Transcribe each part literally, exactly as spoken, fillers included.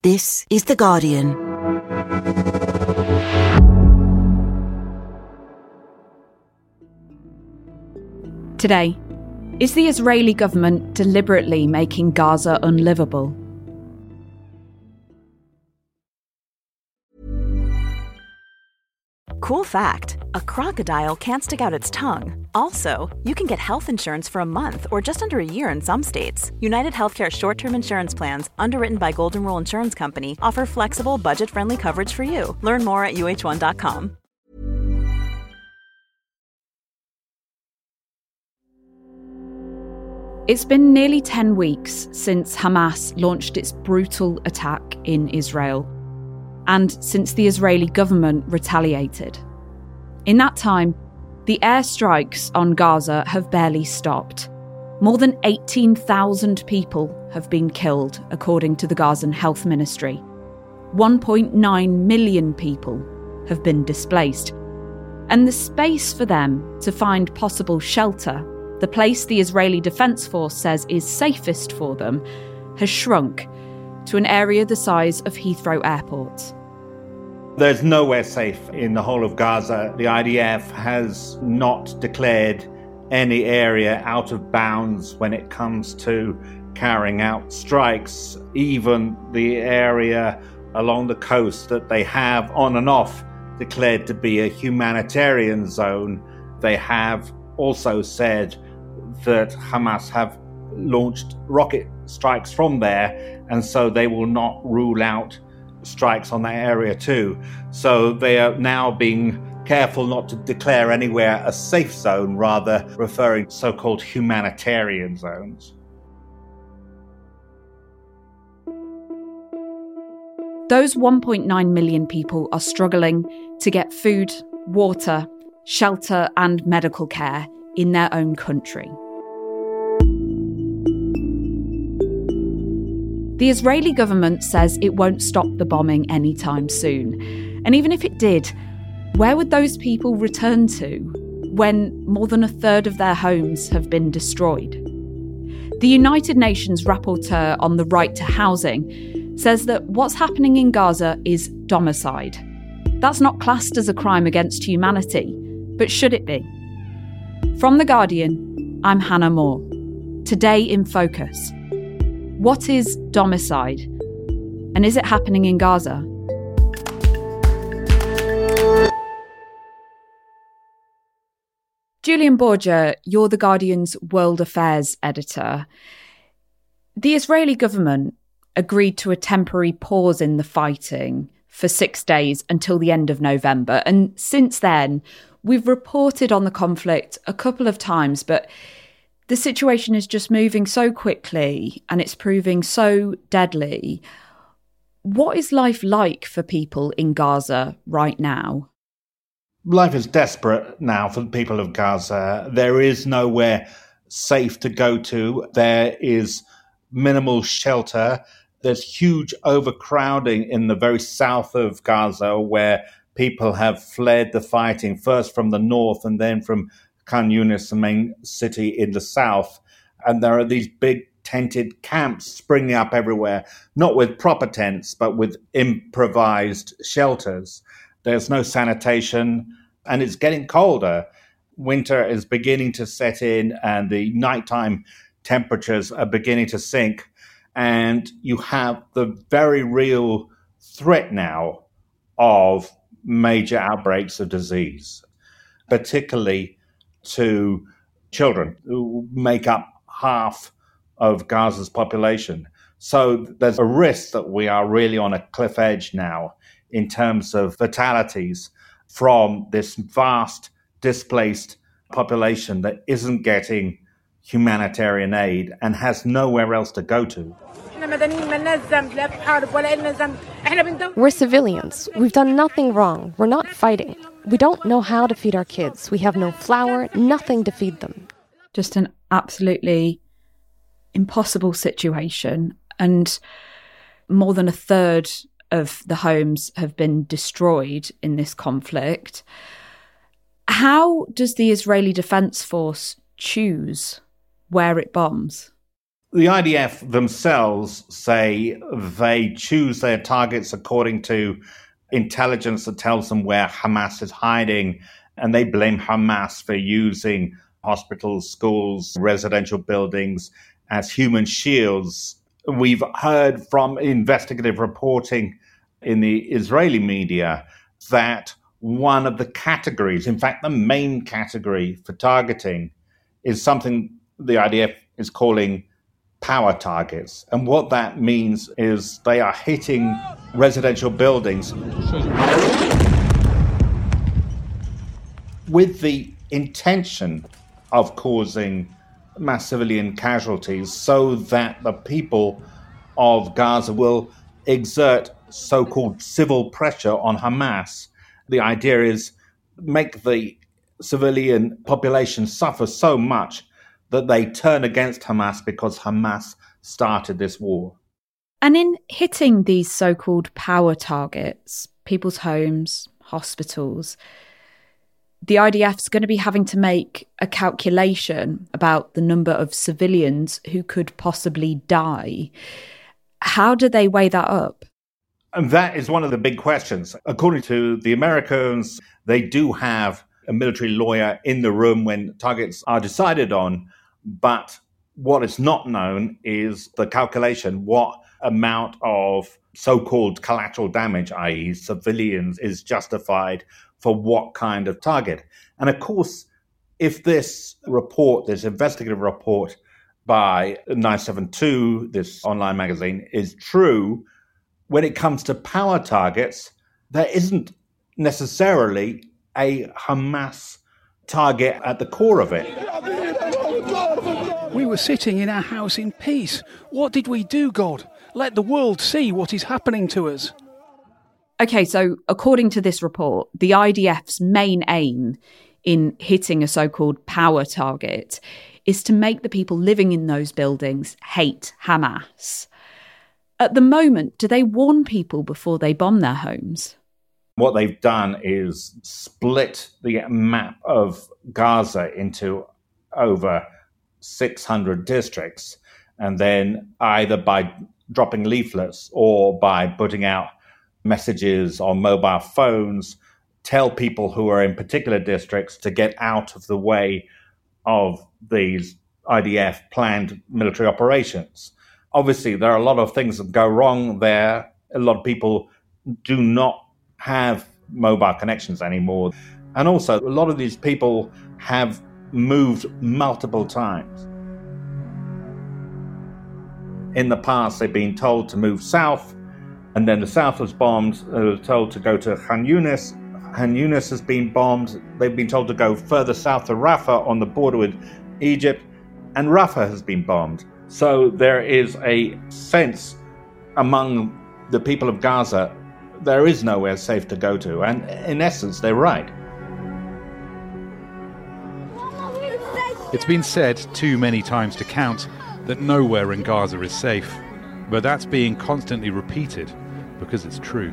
This is The Guardian. Today, is the Israeli government deliberately making Gaza unlivable? Cool fact, a crocodile can't stick out its tongue. Also, you can get health insurance for a month or just under a year in some states. United Healthcare short-term insurance plans, underwritten by Golden Rule Insurance Company, offer flexible, budget-friendly coverage for you. Learn more at U H one dot com. It's been nearly ten weeks since Hamas launched its brutal attack in Israel, and since the Israeli government retaliated. In that time, the airstrikes on Gaza have barely stopped. More than eighteen thousand people have been killed, according to the Gazan Health Ministry. one point nine million people have been displaced. And the space for them to find possible shelter, the place the Israeli Defence Force says is safest for them, has shrunk to an area the size of Heathrow Airport. There's nowhere safe in the whole of Gaza. The I D F has not declared any area out of bounds when it comes to carrying out strikes. Even the area along the coast that they have on and off declared to be a humanitarian zone, they have also said that Hamas have launched rocket strikes from there, and so they will not rule out strikes on that area too. So they are now being careful not to declare anywhere a safe zone, rather referring to so-called humanitarian zones. Those one point nine million people are struggling to get food, water, shelter and medical care in their own country. The Israeli government says it won't stop the bombing anytime soon. And even if it did, where would those people return to when more than a third of their homes have been destroyed? The United Nations rapporteur on the right to housing says that what's happening in Gaza is domicide. That's not classed as a crime against humanity, but should it be? From The Guardian, I'm Hannah Moore. Today in Focus. What is domicide? And is it happening in Gaza? Julian Borger, you're The Guardian's World Affairs editor. The Israeli government agreed to a temporary pause in the fighting for six days until the end of November. And since then, we've reported on the conflict a couple of times, but the situation is just moving so quickly and it's proving so deadly. What is life like for people in Gaza right now? Life is desperate now for the people of Gaza. There is nowhere safe to go to. There is minimal shelter. There's huge overcrowding in the very south of Gaza, where people have fled the fighting, first from the north and then from Khan Yunis, the main city in the south. And there are these big tented camps springing up everywhere, not with proper tents, but with improvised shelters. There's no sanitation, and it's getting colder. Winter is beginning to set in, and the nighttime temperatures are beginning to sink. And you have the very real threat now of major outbreaks of disease, particularly to children, who make up half of Gaza's population. So there's a risk that we are really on a cliff edge now in terms of fatalities from this vast displaced population that isn't getting humanitarian aid and has nowhere else to go to. We're civilians. We've done nothing wrong. We're not fighting. We don't know how to feed our kids. We have no flour, nothing to feed them. Just an absolutely impossible situation. And more than a third of the homes have been destroyed in this conflict. How does the Israeli Defence Force choose where it bombs? The I D F themselves say they choose their targets according to intelligence that tells them where Hamas is hiding, and they blame Hamas for using hospitals, schools, residential buildings as human shields. We've heard from investigative reporting in the Israeli media that one of the categories, in fact, the main category for targeting, is something the I D F is calling power targets. And what that means is they are hitting residential buildings with the intention of causing mass civilian casualties so that the people of Gaza will exert so-called civil pressure on Hamas. The idea is make the civilian population suffer so much that they turn against Hamas because Hamas started this war. And in hitting these so-called power targets, people's homes, hospitals, the I D F's going to be having to make a calculation about the number of civilians who could possibly die. How do they weigh that up? And that is one of the big questions. According to the Americans, they do have a military lawyer in the room when targets are decided on. But what is not known is the calculation, what amount of so-called collateral damage, that is civilians, is justified for what kind of target. And of course, if this report, this investigative report by nine seven two, this online magazine, is true, when it comes to power targets, there isn't necessarily a Hamas target at the core of it. We were sitting in our house in peace. What did we do, God? Let the world see what is happening to us. Okay, so according to this report, the I D F's main aim in hitting a so-called power target is to make the people living in those buildings hate Hamas. At the moment, do they warn people before they bomb their homes? What they've done is split the map of Gaza into over six hundred districts, and then either by dropping leaflets or by putting out messages on mobile phones, tell people who are in particular districts to get out of the way of these I D F planned military operations. Obviously, there are a lot of things that go wrong there. A lot of people do not have mobile connections anymore. And also, a lot of these people have moved multiple times. In the past, they've been told to move south, and then the south was bombed. They were told to go to Khan Yunis. Khan Yunis has been bombed. They've been told to go further south to Rafah on the border with Egypt, and Rafah has been bombed. So there is a sense among the people of Gaza, there is nowhere safe to go to. And in essence, they're right. It's been said too many times to count that nowhere in Gaza is safe. But that's being constantly repeated because it's true.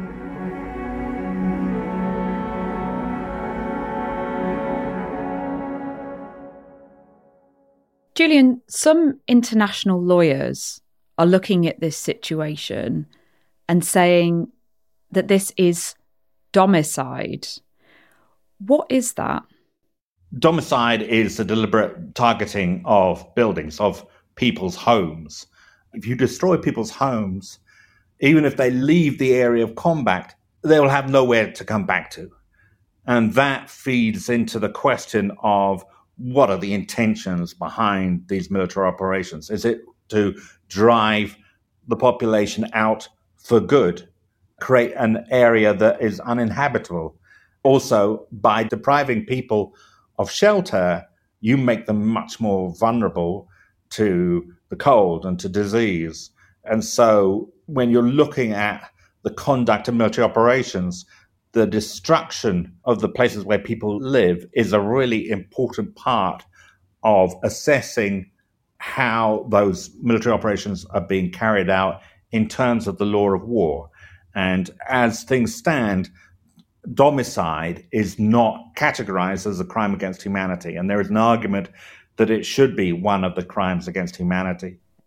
Julian, some international lawyers are looking at this situation and saying that this is domicide. What is that? Domicide is the deliberate targeting of buildings, of people's homes. If you destroy people's homes, even if they leave the area of combat, they will have nowhere to come back to. And that feeds into the question of what are the intentions behind these military operations? Is it to drive the population out for good, create an area that is uninhabitable? Also, by depriving people of shelter, you make them much more vulnerable to the cold and to disease. And so when you're looking at the conduct of military operations, the destruction of the places where people live is a really important part of assessing how those military operations are being carried out in terms of the law of war. And as things stand, domicide is not categorized as a crime against humanity. And there is an argument that it should be one of the crimes against humanity.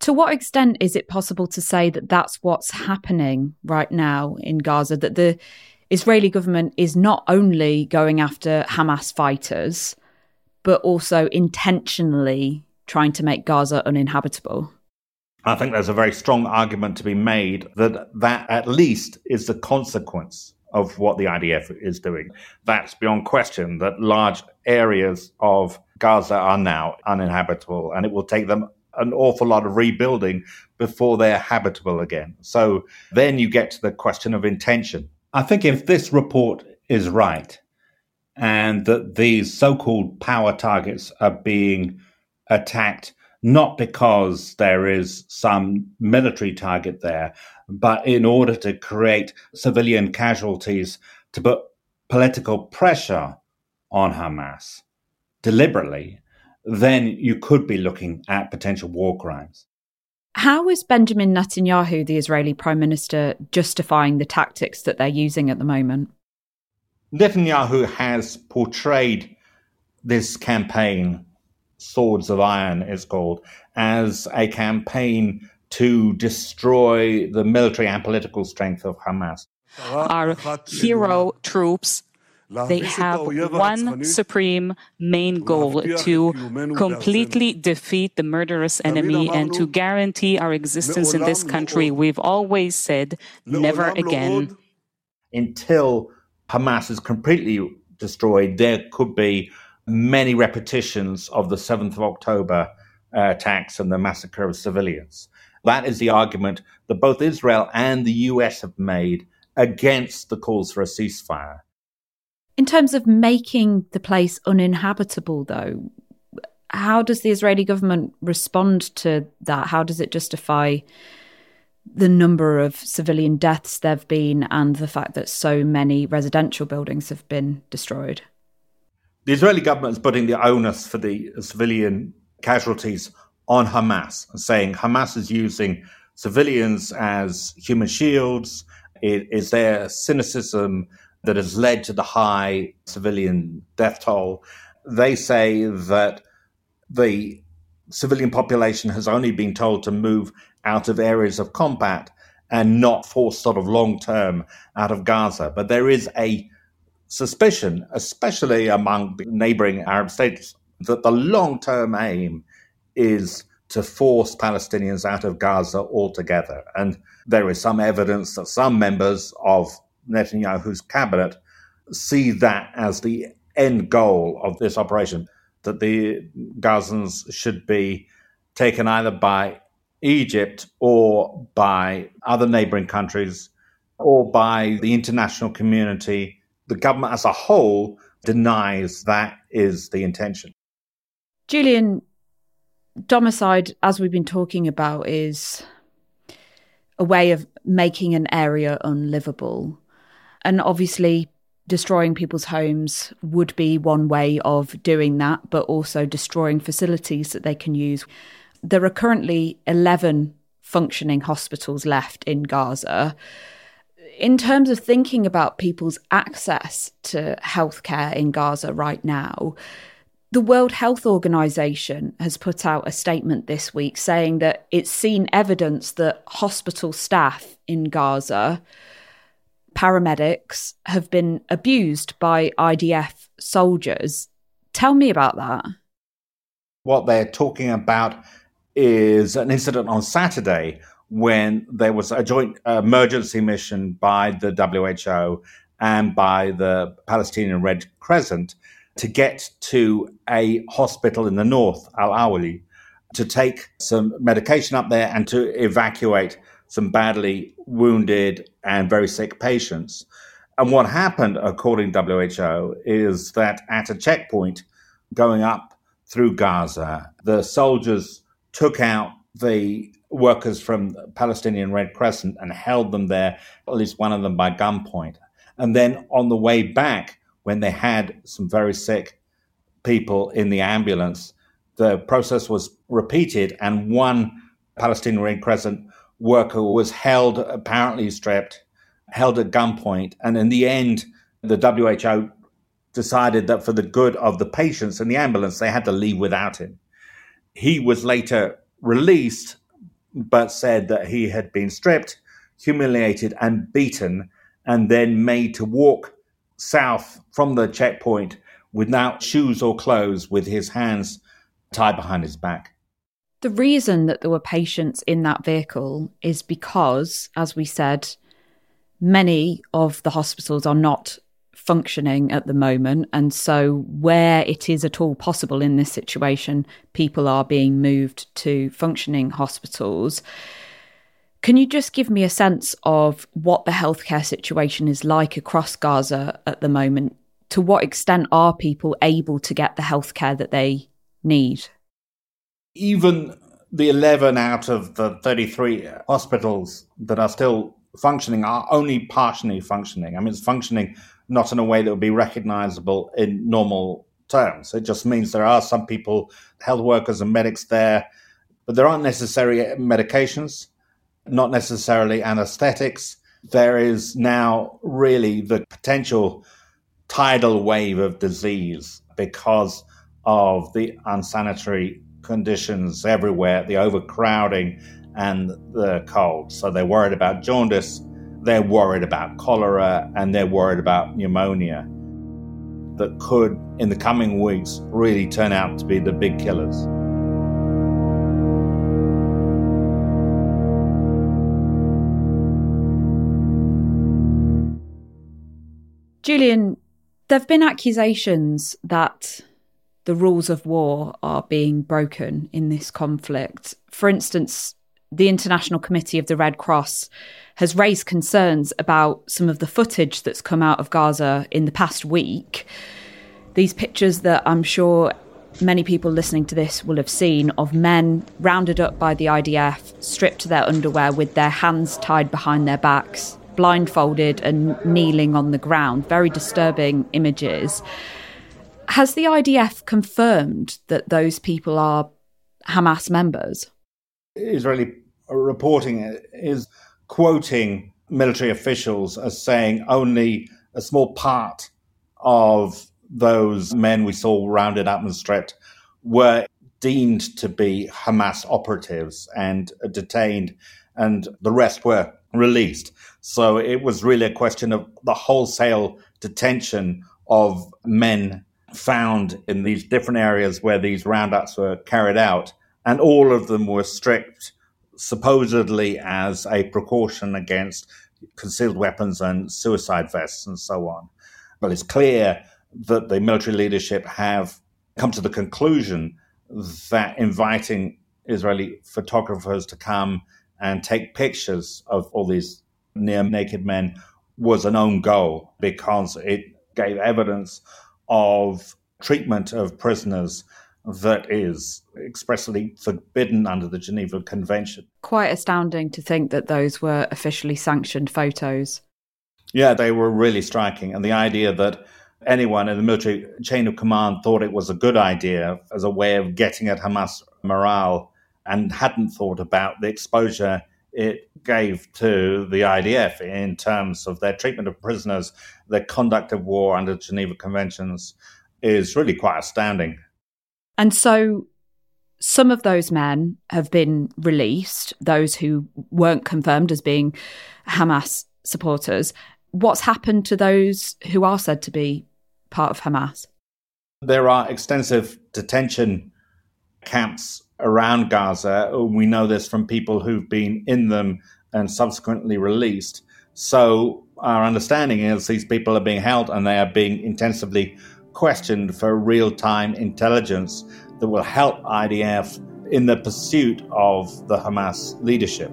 To what extent is it possible to say that that's what's happening right now in Gaza, that the Israeli government is not only going after Hamas fighters, but also intentionally trying to make Gaza uninhabitable? I think there's a very strong argument to be made that that at least is the consequence of what the I D F is doing. That's beyond question, that large areas of Gaza are now uninhabitable, and it will take them an awful lot of rebuilding before they're habitable again. So then you get to the question of intention. I think if this report is right, and that these so-called power targets are being attacked not because there is some military target there, but in order to create civilian casualties, to put political pressure on Hamas deliberately, then you could be looking at potential war crimes. How is Benjamin Netanyahu, the Israeli Prime Minister, justifying the tactics that they're using at the moment? Netanyahu has portrayed this campaign, Swords of Iron it's called, as a campaign to destroy the military and political strength of Hamas. Our hero troops, they have one supreme main goal: to completely defeat the murderous enemy and to guarantee our existence in this country. We've always said, never again. Until Hamas is completely destroyed, there could be many repetitions of the seventh of October uh, attacks and the massacre of civilians. That is the argument that both Israel and the U S have made against the calls for a ceasefire. In terms of making the place uninhabitable, though, how does the Israeli government respond to that? How does it justify the number of civilian deaths there have been and the fact that so many residential buildings have been destroyed? The Israeli government is putting the onus for the civilian casualties on Hamas, saying Hamas is using civilians as human shields. It is their cynicism that has led to the high civilian death toll. They say that the civilian population has only been told to move out of areas of combat and not forced sort of long-term out of Gaza. But there is a suspicion, especially among neighboring Arab states, that the long-term aim is to force Palestinians out of Gaza altogether. And there is some evidence that some members of Netanyahu's cabinet see that as the end goal of this operation, that the Gazans should be taken either by Egypt or by other neighboring countries or by the international community. The government as a whole denies that is the intention. Julian, domicide, as we've been talking about, is a way of making an area unlivable. And obviously, destroying people's homes would be one way of doing that, but also destroying facilities that they can use. There are currently eleven functioning hospitals left in Gaza. In terms of thinking about people's access to healthcare in Gaza right now, the World Health Organization has put out a statement this week saying that it's seen evidence that hospital staff in Gaza, paramedics, have been abused by I D F soldiers. Tell me about that. What they're talking about is an incident on Saturday when there was a joint emergency mission by the W H O and by the Palestinian Red Crescent to get to a hospital in the north, Al-Awali, to take some medication up there and to evacuate some badly wounded and very sick patients. And what happened, according to W H O, is that at a checkpoint going up through Gaza, the soldiers took out the workers from the Palestinian Red Crescent and held them there, at least one of them by gunpoint. And then on the way back, when they had some very sick people in the ambulance, the process was repeated and one Palestinian Red Crescent worker was held, apparently stripped, held at gunpoint. And in the end, the W H O decided that for the good of the patients in the ambulance, they had to leave without him. He was later released, but said that he had been stripped, humiliated and beaten, and then made to walk south from the checkpoint without shoes or clothes, with his hands tied behind his back. The reason that there were patients in that vehicle is because, as we said, many of the hospitals are not functioning at the moment. And so where it is at all possible in this situation, people are being moved to functioning hospitals. Can you just give me a sense of what the healthcare situation is like across Gaza at the moment? To what extent are people able to get the healthcare that they need? Even the eleven out of the thirty-three hospitals that are still functioning are only partially functioning. I mean, it's functioning not in a way that would be recognizable in normal terms. It just means there are some people, health workers and medics there, but there aren't necessary medications, not necessarily anesthetics. There is now really the potential tidal wave of disease because of the unsanitary conditions everywhere, the overcrowding and the cold. So they're worried about jaundice, they're worried about cholera, and they're worried about pneumonia that could, in the coming weeks, really turn out to be the big killers. Julian, there have been accusations that the rules of war are being broken in this conflict. For instance, the International Committee of the Red Cross has raised concerns about some of the footage that's come out of Gaza in the past week. These pictures that I'm sure many people listening to this will have seen of men rounded up by the I D F, stripped to their underwear with their hands tied behind their backs, blindfolded and kneeling on the ground. Very disturbing images. Has the I D F confirmed that those people are Hamas members? Israeli reporting is quoting military officials as saying only a small part of those men we saw rounded up and stripped were deemed to be Hamas operatives and detained, and the rest were released. So it was really a question of the wholesale detention of men found in these different areas where these roundups were carried out, and all of them were stripped supposedly as a precaution against concealed weapons and suicide vests and so on. But it's clear that the military leadership have come to the conclusion that inviting Israeli photographers to come and take pictures of all these near-naked men was an own goal, because it gave evidence of treatment of prisoners that is expressly forbidden under the Geneva Convention. Quite astounding to think that those were officially sanctioned photos. Yeah, they were really striking. And the idea that anyone in the military chain of command thought it was a good idea as a way of getting at Hamas morale and hadn't thought about the exposure it gave to the I D F in terms of their treatment of prisoners, their conduct of war under Geneva Conventions, is really quite astounding. And so some of those men have been released, those who weren't confirmed as being Hamas supporters. What's happened to those who are said to be part of Hamas? There are extensive detention camps around Gaza. We know this from people who've been in them and subsequently released. So our understanding is these people are being held and they are being intensively questioned for real-time intelligence that will help I D F in the pursuit of the Hamas leadership.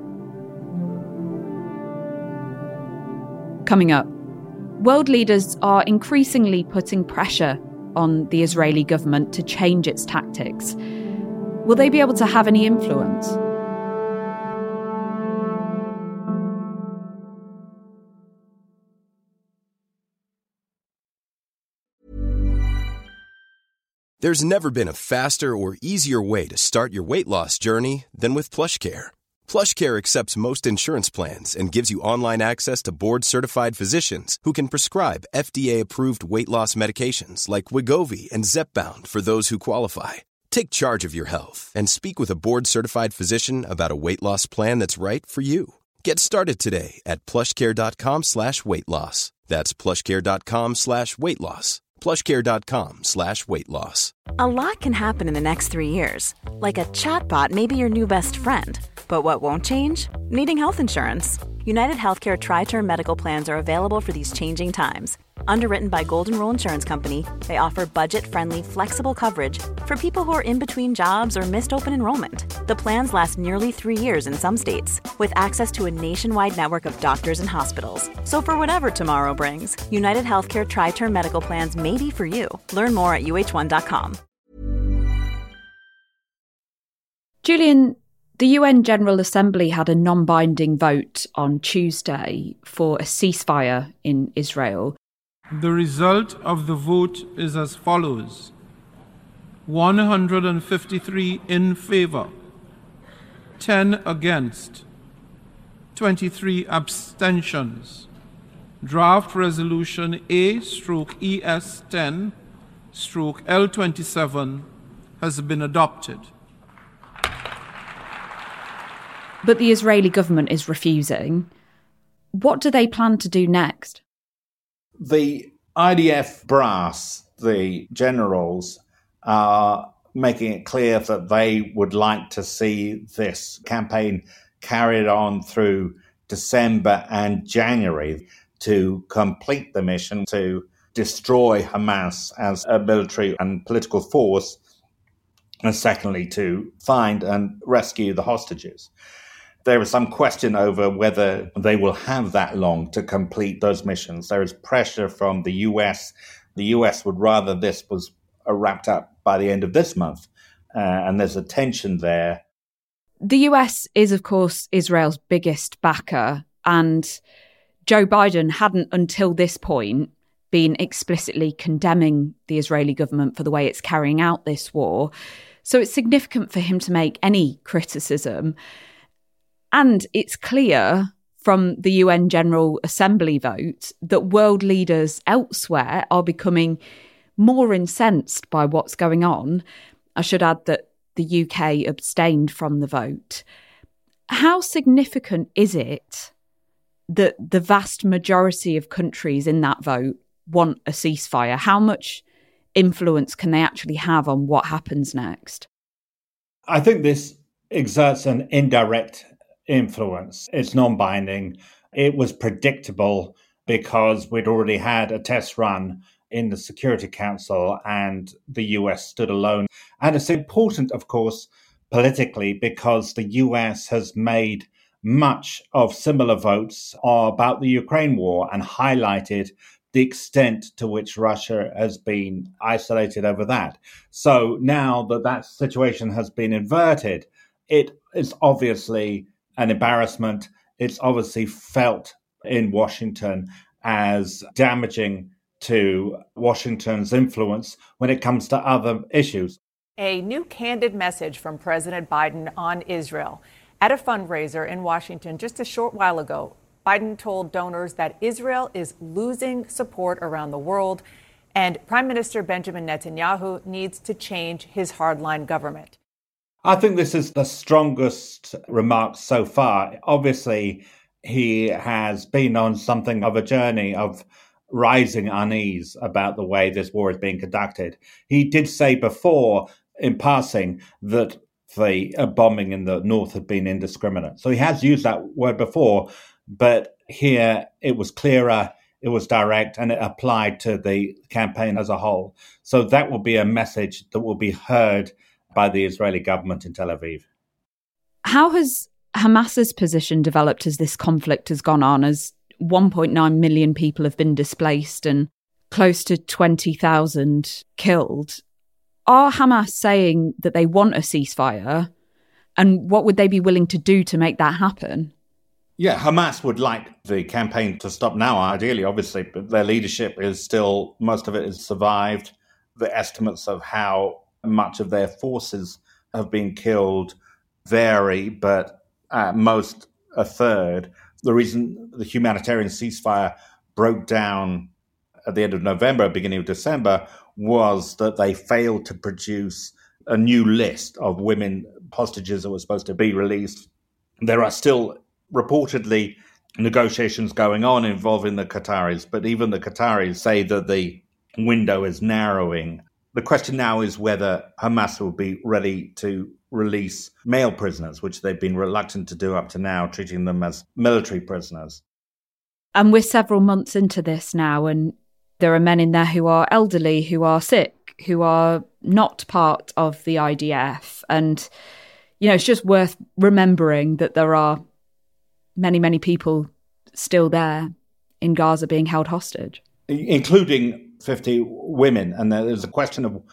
Coming up, world leaders are increasingly putting pressure on the Israeli government to change its tactics. Will they be able to have any influence? There's never been a faster or easier way to start your weight loss journey than with PlushCare. PlushCare accepts most insurance plans and gives you online access to board-certified physicians who can prescribe F D A-approved weight loss medications like Wegovy and Zepbound for those who qualify. Take charge of your health and speak with a board-certified physician about a weight loss plan that's right for you. Get started today at plushcare.com slash weight loss. That's plushcare.com slash weight loss. plushcare.com slash weight loss. A lot can happen in the next three years. Like a chatbot may be your new best friend. But what won't change? Needing health insurance. United Healthcare Tri-Term Medical Plans are available for these changing times. Underwritten by Golden Rule Insurance Company, they offer budget-friendly, flexible coverage for people who are in between jobs or missed open enrollment. The plans last nearly three years in some states, with access to a nationwide network of doctors and hospitals. So for whatever tomorrow brings, United Healthcare Tri-Term Medical Plans may be for you. Learn more at U H one dot com. Julian, the U N General Assembly had a non-binding vote on Tuesday for a ceasefire in Israel. The result of the vote is as follows. one hundred fifty-three in favour, ten against, twenty-three abstentions. Draft Resolution A stroke E S ten stroke L twenty-seven has been adopted. But the Israeli government is refusing. What do they plan to do next? The I D F brass, the generals, are making it clear that they would like to see this campaign carried on through December and January to complete the mission to destroy Hamas as a military and political force, and secondly, to find and rescue the hostages. There is some question over whether they will have that long to complete those missions. There is pressure from the U S. The U S would rather this was wrapped up by the end of this month, uh, and there's a tension there. The U S is, of course, Israel's biggest backer, and Joe Biden hadn't until this point been explicitly condemning the Israeli government for the way it's carrying out this war. So it's significant for him to make any criticism. And it's clear from the U N General Assembly vote that world leaders elsewhere are becoming more incensed by what's going on. I should add that the U K abstained from the vote. How significant is it that the vast majority of countries in that vote want a ceasefire? How much influence can they actually have on what happens next? I think this exerts an indirect influence. It's non-binding. It was predictable because we'd already had a test run in the Security Council and the U S stood alone. And it's important, of course, politically, because the U S has made much of similar votes about the Ukraine war and highlighted the extent to which Russia has been isolated over that. So now that that situation has been inverted, it is obviously an embarrassment. It's obviously felt in Washington as damaging to Washington's influence when it comes to other issues. A new candid message from President Biden on Israel. At a fundraiser in Washington just a short while ago, Biden told donors that Israel is losing support around the world, and Prime Minister Benjamin Netanyahu needs to change his hardline government. I think this is the strongest remark so far. Obviously, he has been on something of a journey of rising unease about the way this war is being conducted. He did say before, in passing, that the bombing in the north had been indiscriminate. So he has used that word before, but here it was clearer, it was direct, and it applied to the campaign as a whole. So that will be a message that will be heard by the Israeli government in Tel Aviv. How has Hamas's position developed as this conflict has gone on, as one point nine million people have been displaced and close to twenty thousand killed? Are Hamas saying that they want a ceasefire? And what would they be willing to do to make that happen? Yeah, Hamas would like the campaign to stop now, ideally, obviously, but their leadership is still, most of it has survived. The estimates of how much of their forces have been killed vary, but at most a third. The reason the humanitarian ceasefire broke down at the end of November, beginning of December, was that they failed to produce a new list of women hostages that were supposed to be released. There are still reportedly negotiations going on involving the Qataris, but even the Qataris say that the window is narrowing. The question now is whether Hamas will be ready to release male prisoners, which they've been reluctant to do up to now, treating them as military prisoners. And we're several months into this now, and there are men in there who are elderly, who are sick, who are not part of the I D F. And, you know, it's just worth remembering that there are many, many people still there in Gaza being held hostage. Including fifty women. And there's a question of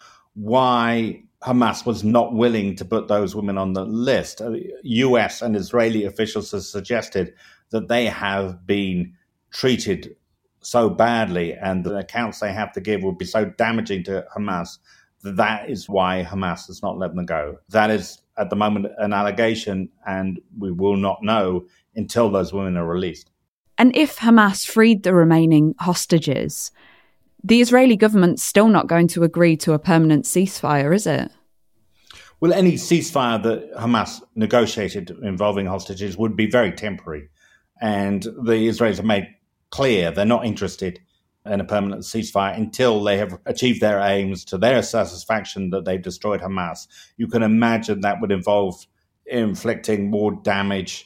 why Hamas was not willing to put those women on the list. U S and Israeli officials have suggested that they have been treated so badly and the accounts they have to give will be so damaging to Hamas that that is why Hamas has not let them go. That is, at the moment, an allegation, and we will not know until those women are released. And if Hamas freed the remaining hostages, the Israeli government's still not going to agree to a permanent ceasefire, is it? Well, any ceasefire that Hamas negotiated involving hostages would be very temporary. And the Israelis have made clear they're not interested in a permanent ceasefire until they have achieved their aims to their satisfaction that they've destroyed Hamas. You can imagine that would involve inflicting more damage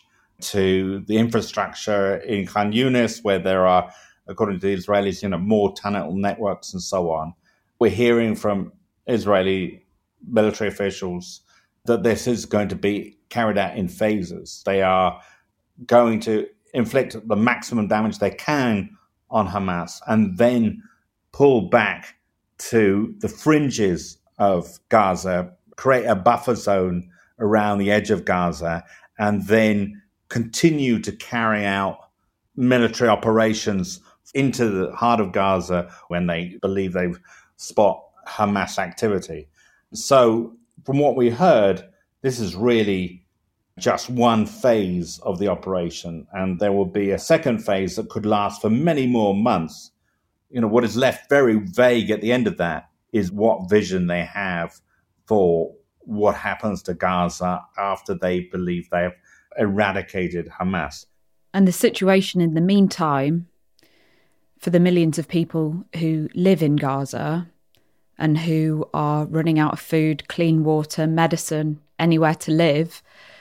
to the infrastructure in Khan Yunis, where there are, according to the Israelis, you know, more tunnel networks and so on. We're hearing from Israeli military officials that this is going to be carried out in phases. They are going to inflict the maximum damage they can on Hamas and then pull back to the fringes of Gaza, create a buffer zone around the edge of Gaza, and then continue to carry out military operations into the heart of Gaza when they believe they've spot Hamas activity. So from what we heard, this is really just one phase of the operation, and there will be a second phase that could last for many more months. You know, what is left very vague at the end of that is what vision they have for what happens to Gaza after they believe they have eradicated Hamas. And the situation in the meantime, for the millions of people who live in Gaza and who are running out of food, clean water, medicine, anywhere to live,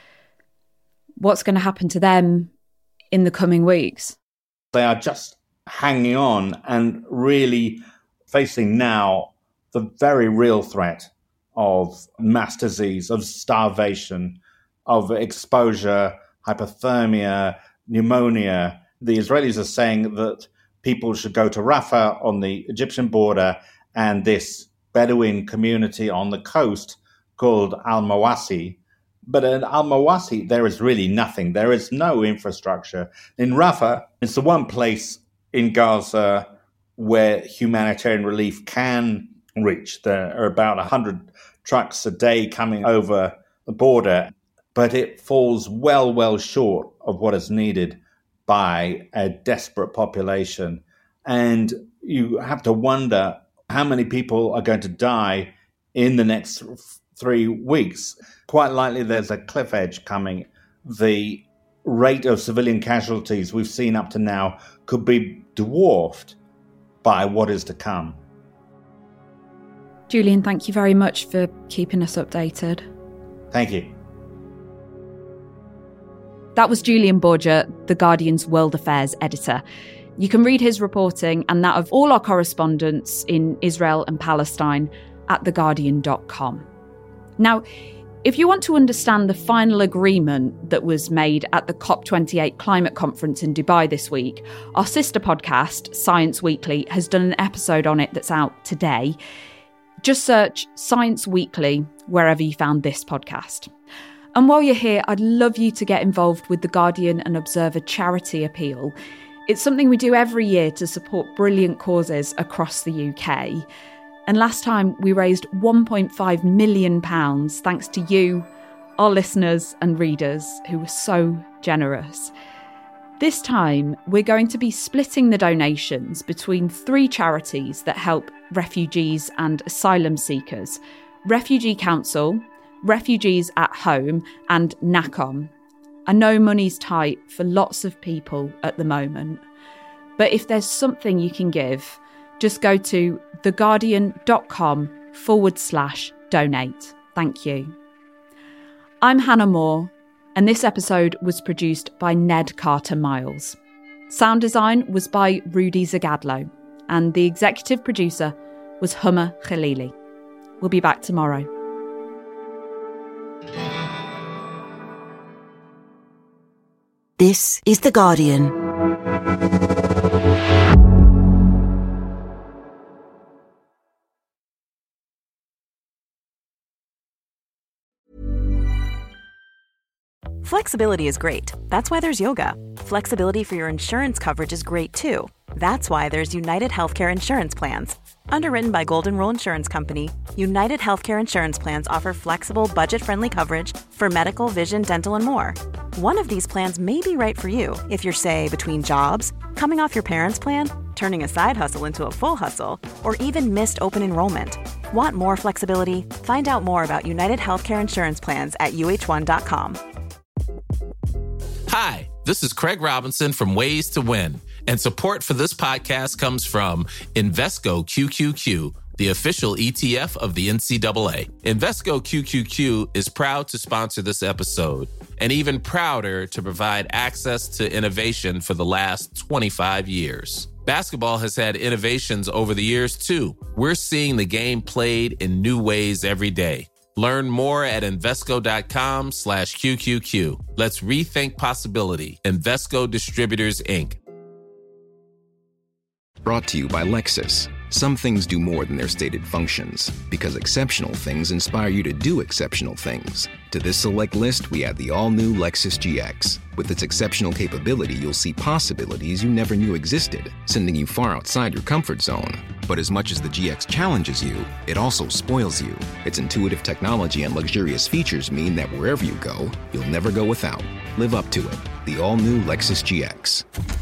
what's going to happen to them in the coming weeks? They are just hanging on and really facing now the very real threat of mass disease, of starvation, of exposure, hypothermia, pneumonia. The Israelis are saying that people should go to Rafah on the Egyptian border and this Bedouin community on the coast called Al-Mawasi. But in Al-Mawasi, there is really nothing. There is no infrastructure. In Rafah, it's the one place in Gaza where humanitarian relief can reach. There are about one hundred trucks a day coming over the border, but it falls well, well short of what is needed by a desperate population. And you have to wonder how many people are going to die in the next three weeks. Quite likely there's a cliff edge coming. The rate of civilian casualties we've seen up to now could be dwarfed by what is to come. Julian, thank you very much for keeping us updated. Thank you. That was Julian Borger, The Guardian's World Affairs editor. You can read his reporting and that of all our correspondents in Israel and Palestine at the guardian dot com. Now, if you want to understand the final agreement that was made at the COP twenty-eight climate conference in Dubai this week, our sister podcast, Science Weekly, has done an episode on it that's out today. Just search Science Weekly wherever you found this podcast. And while you're here, I'd love you to get involved with the Guardian and Observer charity appeal. It's something we do every year to support brilliant causes across the U K. And last time we raised one point five million pounds thanks to you, our listeners and readers who were so generous. This time we're going to be splitting the donations between three charities that help refugees and asylum seekers Refugee Council, Refugees at Home and NACOM. I know money's tight for lots of people at the moment, but if there's something you can give, just go to theguardian.com forward slash donate. Thank you. I'm Hannah Moore, and this episode was produced by Ned Carter Miles. Sound design was by Rudy Zagadlo, and the executive producer was Humma Khalili. We'll be back tomorrow. This is The Guardian. Flexibility is great. That's why there's yoga. Flexibility for your insurance coverage is great too. That's why there's United Healthcare Insurance Plans. Underwritten by Golden Rule Insurance Company, United Healthcare Insurance Plans offer flexible, budget-friendly coverage for medical, vision, dental, and more. One of these plans may be right for you if you're, say, between jobs, coming off your parents' plan, turning a side hustle into a full hustle, or even missed open enrollment. Want more flexibility? Find out more about United Healthcare Insurance Plans at U H one dot com. Hi, this is Craig Robinson from Ways to Win, and support for this podcast comes from Invesco Q Q Q, the official E T F of the N C double A. Invesco Q Q Q is proud to sponsor this episode, and even prouder to provide access to innovation for the last twenty-five years. Basketball has had innovations over the years, too. We're seeing the game played in new ways every day. Learn more at Invesco.com slash QQQ. Let's rethink possibility. Invesco Distributors, Incorporated. Brought to you by Lexus. Some things do more than their stated functions, because exceptional things inspire you to do exceptional things. To this select list, we add the all-new Lexus G X. With its exceptional capability, you'll see possibilities you never knew existed, sending you far outside your comfort zone. But as much as the G X challenges you, it also spoils you. Its intuitive technology and luxurious features mean that wherever you go, you'll never go without. Live up to it. The all-new Lexus G X.